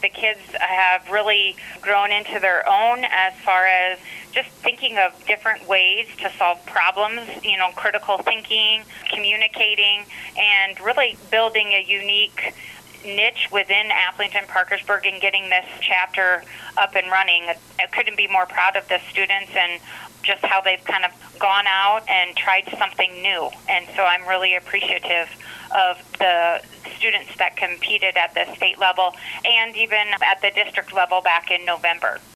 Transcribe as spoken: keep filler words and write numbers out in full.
the kids have really grown into their own as far as just thinking of different ways to solve problems, you know, critical thinking, communicating, and really building a unique niche within Aplington-Parkersburg and getting this chapter up and running. I couldn't be more proud of the students and just how they've kind of gone out and tried something new. And so I'm really appreciative of the students that competed at the state level and even at the district level back in November.